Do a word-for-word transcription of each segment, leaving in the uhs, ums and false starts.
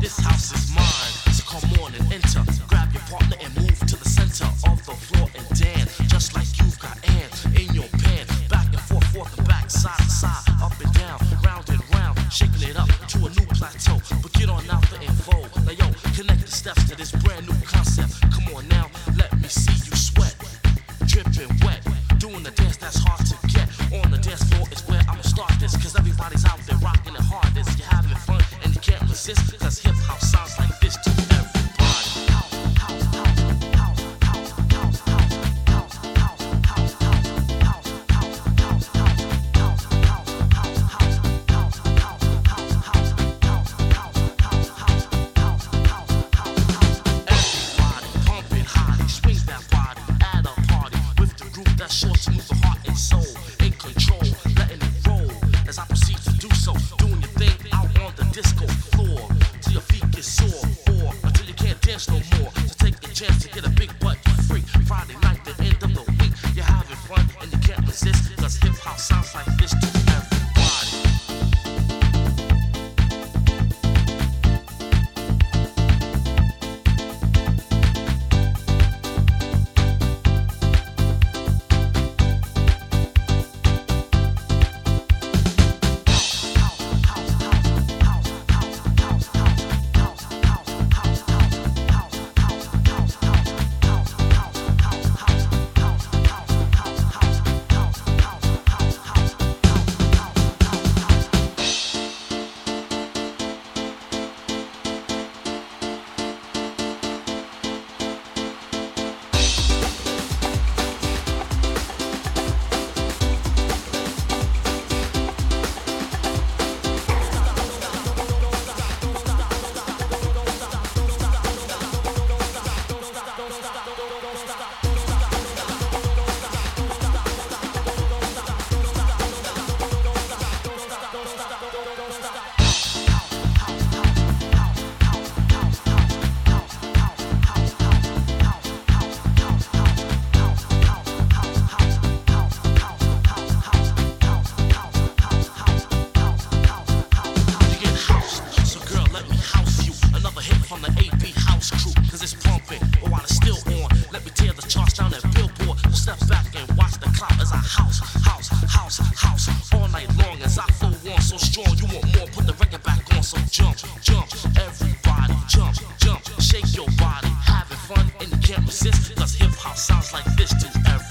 This house is mine, so come on and enter. Grab your partner and move to the center of the floor and dance, just like you've got ants in your pan. Back and forth, forth and back, side to side, up and down, round and round, shaking it up to a new plateau. But get on out the info. Now yo, connect the steps to this brand new concept. Come on now, let me see you sweat, dripping wet, doing the dance that's hard to get. On the dance floor is where I'ma start this, cause everybody's out there rocking it hard. This you're having fun and you can't resist, cause hip hop sounds like this to everybody. Sure to move the heart and soul, in control, letting it roll as I proceed to do so. Doing your thing out on the disco floor till your feet get sore, or until you can't dance no more. So take the chance to get a big butt free. Friday night, the end of the week, you're having fun and you can't resist, cause hip hop sounds like this to everybody. Sounds like this to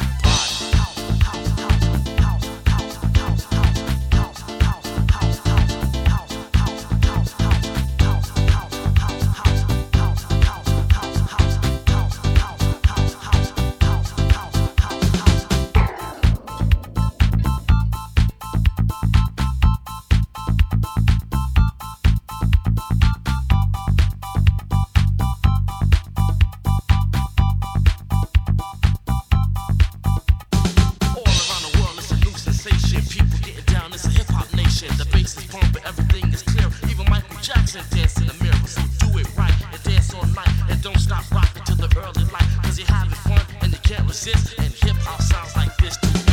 the bass is pumping, everything is clear. Even Michael Jackson danced in the mirror. So do it right and dance all night, and don't stop rocking till the early light, cause you're having fun and you can't resist. And hip hop sounds like this too.